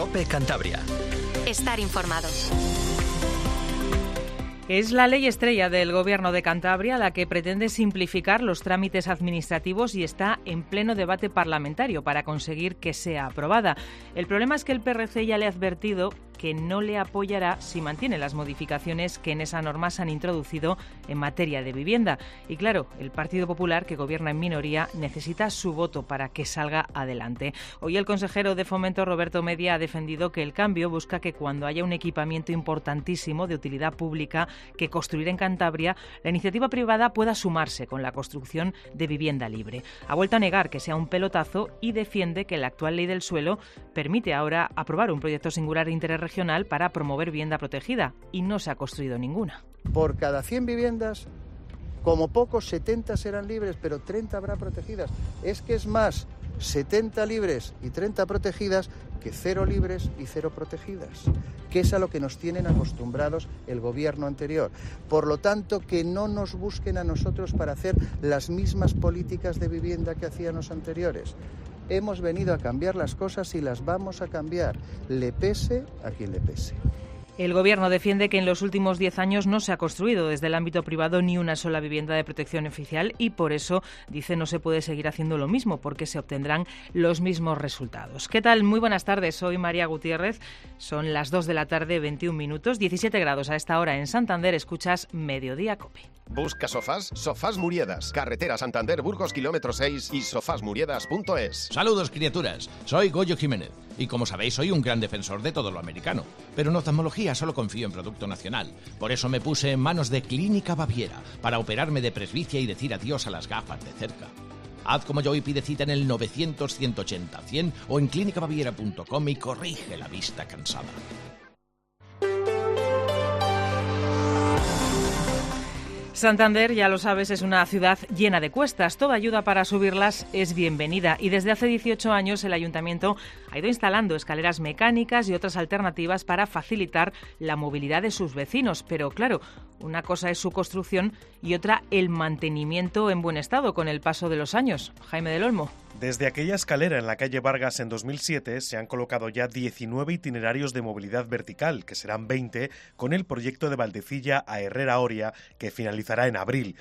COPE Cantabria. Estar informado. Es la ley estrella del Gobierno de Cantabria la que pretende simplificar los trámites administrativos y está en pleno debate parlamentario para conseguir que sea aprobada. El problema es que el PRC ya le ha advertido que no le apoyará si mantiene las modificaciones que en esa norma se han introducido en materia de vivienda. Y claro, el Partido Popular, que gobierna en minoría, necesita su voto para que salga adelante. Hoy el consejero de Fomento, Roberto Media, ha defendido que el cambio busca que cuando haya un equipamiento importantísimo de utilidad pública que construir en Cantabria, la iniciativa privada pueda sumarse con la construcción de vivienda libre. Ha vuelto a negar que sea un pelotazo y defiende que la actual ley del suelo permite ahora aprobar un proyecto singular interregional para promover vivienda protegida y no se ha construido ninguna. Por cada 100 viviendas, como poco 70 serán libres, pero 30 habrá protegidas. Es que es más 70 libres y 30 protegidas que 0 libres y 0 protegidas, que es a lo que nos tienen acostumbrados el gobierno anterior. Por lo tanto, que no nos busquen a nosotros para hacer las mismas políticas de vivienda que hacían los anteriores. Hemos venido a cambiar las cosas y las vamos a cambiar, le pese a quien le pese. El Gobierno defiende que en los últimos 10 años no se ha construido desde el ámbito privado ni una sola vivienda de protección oficial y por eso, dice, no se puede seguir haciendo lo mismo porque se obtendrán los mismos resultados. ¿Qué tal? Muy buenas tardes, soy María Gutiérrez. Son las 2 de la tarde, 21 minutos, 17 grados a esta hora en Santander. Escuchas Mediodía COPE. Busca sofás, Sofás Muriedas, carretera Santander, Burgos, kilómetro 6 y sofasmuriedas.es. Saludos, criaturas. Soy Goyo Jiménez y como sabéis soy un gran defensor de todo lo americano. Pero en oftalmología solo confío en producto nacional. Por eso me puse en manos de Clínica Baviera para operarme de presbicia y decir adiós a las gafas de cerca. Haz como yo y pide cita en el 900-180-100 o en clinicabaviera.com y corrige la vista cansada. Santander, ya lo sabes, es una ciudad llena de cuestas. Toda ayuda para subirlas es bienvenida y desde hace 18 años el Ayuntamiento ha ido instalando escaleras mecánicas y otras alternativas para facilitar la movilidad de sus vecinos. Pero claro, una cosa es su construcción y otra el mantenimiento en buen estado con el paso de los años. Jaime del Olmo. Desde aquella escalera en la calle Vargas en 2007 se han colocado ya 19 itinerarios de movilidad vertical, que serán 20, con el proyecto de Valdecilla a Herrera Oria, que finalizará en abril.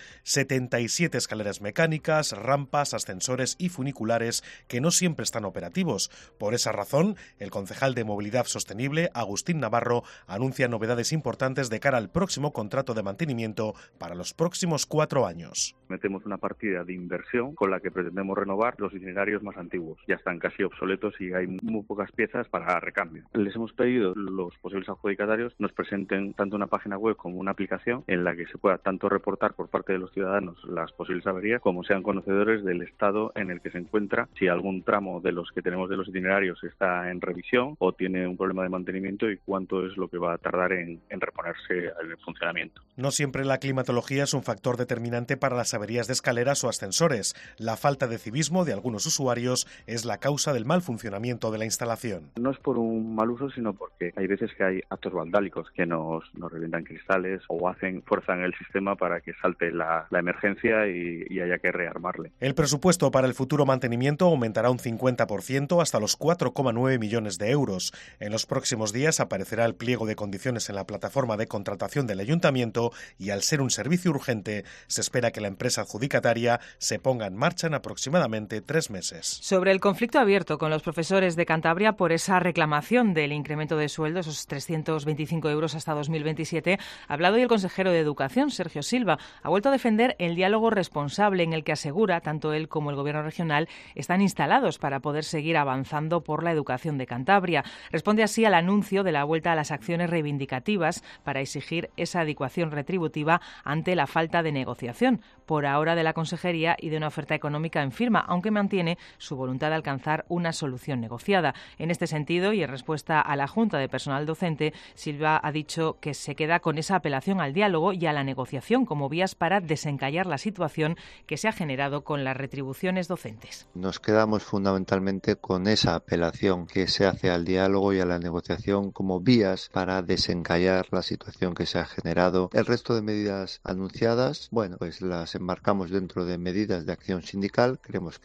77 escaleras mecánicas, rampas, ascensores y funiculares que no siempre están operativos. Por esa razón, el concejal de Movilidad Sostenible, Agustín Navarro, anuncia novedades importantes de cara al próximo contrato de mantenimiento para los próximos 4 años. Metemos una partida de inversión con la que pretendemos renovar los itinerarios más antiguos. Ya están casi obsoletos y hay muy pocas piezas para recambio. Les hemos pedido los posibles adjudicatarios nos presenten tanto una página web como una aplicación en la que se pueda tanto reportar por parte de los ciudadanos las posibles averías como sean conocedores del estado en el que se encuentra, si algún tramo de los que tenemos de los itinerarios está en revisión o tiene un problema de mantenimiento y cuánto es lo que va a tardar en reponerse el funcionamiento. No siempre la climatología es un factor determinante para las averías de escaleras o ascensores. La falta de civismo de algunos usuarios es la causa del mal funcionamiento de la instalación. No es por un mal uso, sino porque hay veces que hay actos vandálicos que nos revientan cristales o fuerzan el sistema para que salte la emergencia y haya que rearmarle. El presupuesto para el futuro mantenimiento aumentará un 50% hasta los 4,9 millones de euros. En los próximos días aparecerá el pliego de condiciones en la plataforma de contratación del Ayuntamiento y al ser un servicio urgente se espera que la empresa adjudicataria se ponga en marcha en aproximadamente 3 meses. Sobre el conflicto abierto con los profesores de Cantabria por esa reclamación del incremento de sueldo, esos 325 euros hasta 2027, ha hablado hoy el consejero de Educación, Sergio Silva. Ha vuelto a defender el diálogo responsable en el que asegura tanto él como el Gobierno regional están instalados para poder seguir avanzando por la educación de Cantabria. Responde así al anuncio de la vuelta a las acciones reivindicativas para exigir esa adecuación retributiva ante la falta de negociación, por ahora de la Consejería y de una oferta económica en firma, aunque mantiene su voluntad de alcanzar una solución negociada. En este sentido, y en respuesta a la Junta de Personal Docente, Silva ha dicho que se queda con esa apelación al diálogo y a la negociación como vías para desencallar la situación que se ha generado con las retribuciones docentes. Nos quedamos fundamentalmente con esa apelación que se hace al diálogo y a la negociación como vías para desencallar la situación que se ha generado. El resto de medidas anunciadas, bueno, pues las enmarcamos dentro de medidas de acción sindical. Creemos que no son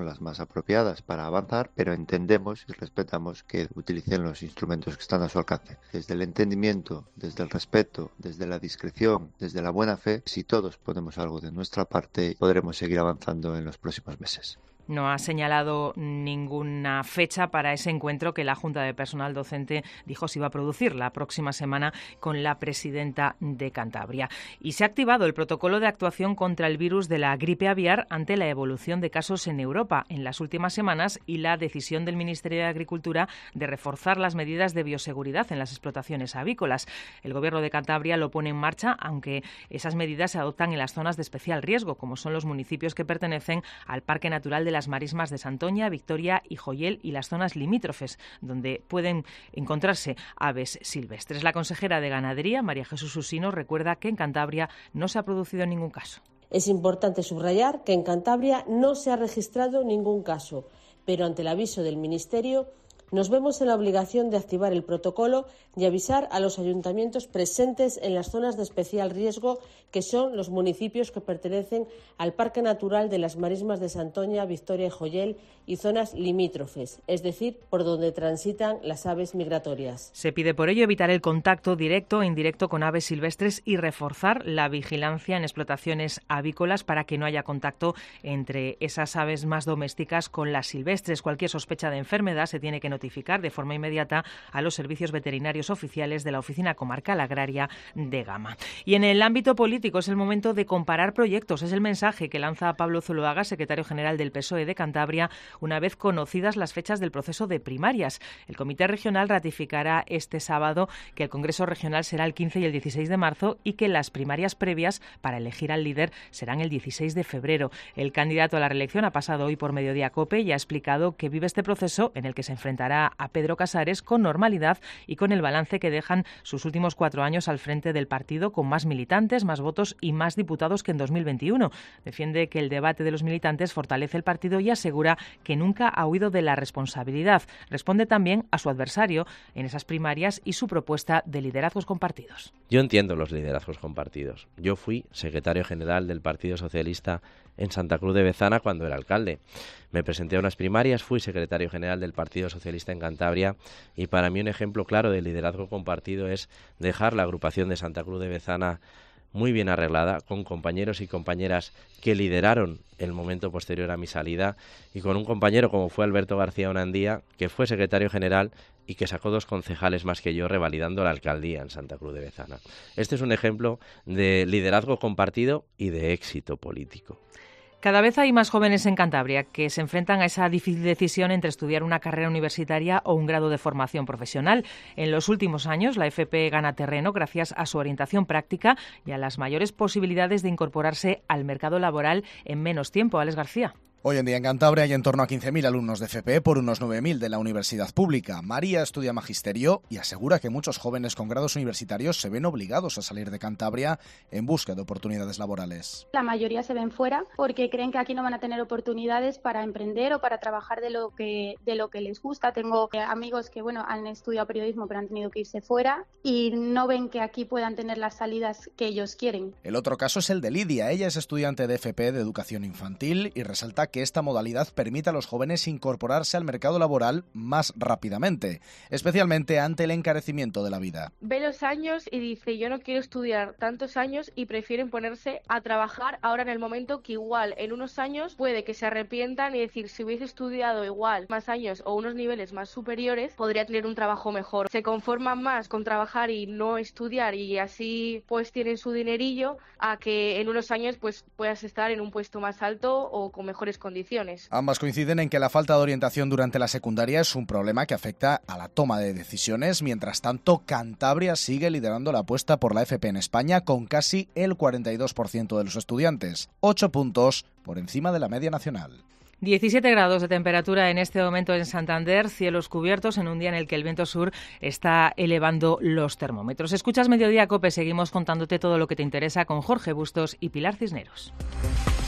las más apropiadas para avanzar, pero entendemos y respetamos que utilicen los instrumentos que están a su alcance. Desde el entendimiento, desde el respeto, desde la discreción, desde la buena fe, si todos ponemos algo de nuestra parte, podremos seguir avanzando en los próximos meses. No ha señalado ninguna fecha para ese encuentro que la Junta de Personal Docente dijo se iba a producir la próxima semana con la presidenta de Cantabria. Y se ha activado el protocolo de actuación contra el virus de la gripe aviar ante la evolución de casos en Europa en las últimas semanas y la decisión del Ministerio de Agricultura de reforzar las medidas de bioseguridad en las explotaciones avícolas. El Gobierno de Cantabria lo pone en marcha, aunque esas medidas se adoptan en las zonas de especial riesgo, como son los municipios que pertenecen al Parque Natural de las Marismas de Santoña, Victoria y Joyel y las zonas limítrofes, donde pueden encontrarse aves silvestres. La consejera de Ganadería, María Jesús Usino, recuerda que en Cantabria no se ha producido ningún caso. Es importante subrayar que en Cantabria no se ha registrado ningún caso, pero ante el aviso del Ministerio nos vemos en la obligación de activar el protocolo y avisar a los ayuntamientos presentes en las zonas de especial riesgo, que son los municipios que pertenecen al Parque Natural de las Marismas de Santoña, Victoria y Joyel y zonas limítrofes, es decir, por donde transitan las aves migratorias. Se pide por ello evitar el contacto directo e indirecto con aves silvestres y reforzar la vigilancia en explotaciones avícolas para que no haya contacto entre esas aves más domésticas con las silvestres. Cualquier sospecha de enfermedad se tiene que notificar de forma inmediata a los servicios veterinarios oficiales de la Oficina Comarcal Agraria de Gama. Y en el ámbito político es el momento de comparar proyectos. Es el mensaje que lanza Pablo Zuloaga, secretario general del PSOE de Cantabria, una vez conocidas las fechas del proceso de primarias. El Comité Regional ratificará este sábado que el Congreso Regional será el 15 y el 16 de marzo y que las primarias previas para elegir al líder serán el 16 de febrero. El candidato a la reelección ha pasado hoy por Mediodía COPE y ha explicado que vive este proceso en el que se enfrentará a Pedro Casares con normalidad y con el balance que dejan sus últimos 4 años al frente del partido, con más militantes, más votos y más diputados que en 2021. Defiende que el debate de los militantes fortalece el partido y asegura que nunca ha huido de la responsabilidad. Responde también a su adversario en esas primarias y su propuesta de liderazgos compartidos. Yo entiendo los liderazgos compartidos. Yo fui secretario general del Partido Socialista en Santa Cruz de Bezana cuando era alcalde. Me presenté a unas primarias, fui secretario general del Partido Socialista en Cantabria y para mí un ejemplo claro de liderazgo compartido es dejar la agrupación de Santa Cruz de Bezana muy bien arreglada, con compañeros y compañeras que lideraron el momento posterior a mi salida y con un compañero como fue Alberto García Onandía, que fue secretario general y que sacó 2 concejales más que yo revalidando la alcaldía en Santa Cruz de Bezana. Este es un ejemplo de liderazgo compartido y de éxito político. Cada vez hay más jóvenes en Cantabria que se enfrentan a esa difícil decisión entre estudiar una carrera universitaria o un grado de formación profesional. En los últimos años, la FP gana terreno gracias a su orientación práctica y a las mayores posibilidades de incorporarse al mercado laboral en menos tiempo. Alex García. Hoy en día en Cantabria hay en torno a 15.000 alumnos de FP por unos 9.000 de la universidad pública. María estudia magisterio y asegura que muchos jóvenes con grados universitarios se ven obligados a salir de Cantabria en busca de oportunidades laborales. La mayoría se ven fuera porque creen que aquí no van a tener oportunidades para emprender o para trabajar de lo que les gusta. Tengo amigos que han estudiado periodismo pero han tenido que irse fuera y no ven que aquí puedan tener las salidas que ellos quieren. El otro caso es el de Lidia. Ella es estudiante de FP de educación infantil y resalta que esta modalidad permite a los jóvenes incorporarse al mercado laboral más rápidamente, especialmente ante el encarecimiento de la vida. Ve los años y dice, yo no quiero estudiar tantos años y prefieren ponerse a trabajar ahora en el momento que igual en unos años puede que se arrepientan y decir, si hubiese estudiado igual más años o unos niveles más superiores, podría tener un trabajo mejor. Se conforman más con trabajar y no estudiar y así pues tienen su dinerillo a que en unos años pues puedas estar en un puesto más alto o con mejores condiciones. Ambas coinciden en que la falta de orientación durante la secundaria es un problema que afecta a la toma de decisiones. Mientras tanto, Cantabria sigue liderando la apuesta por la FP en España con casi el 42% de los estudiantes, 8 puntos por encima de la media nacional. 17 grados de temperatura en este momento en Santander, cielos cubiertos en un día en el que el viento sur está elevando los termómetros. Escuchas Mediodía COPE, seguimos contándote todo lo que te interesa con Jorge Bustos y Pilar Cisneros.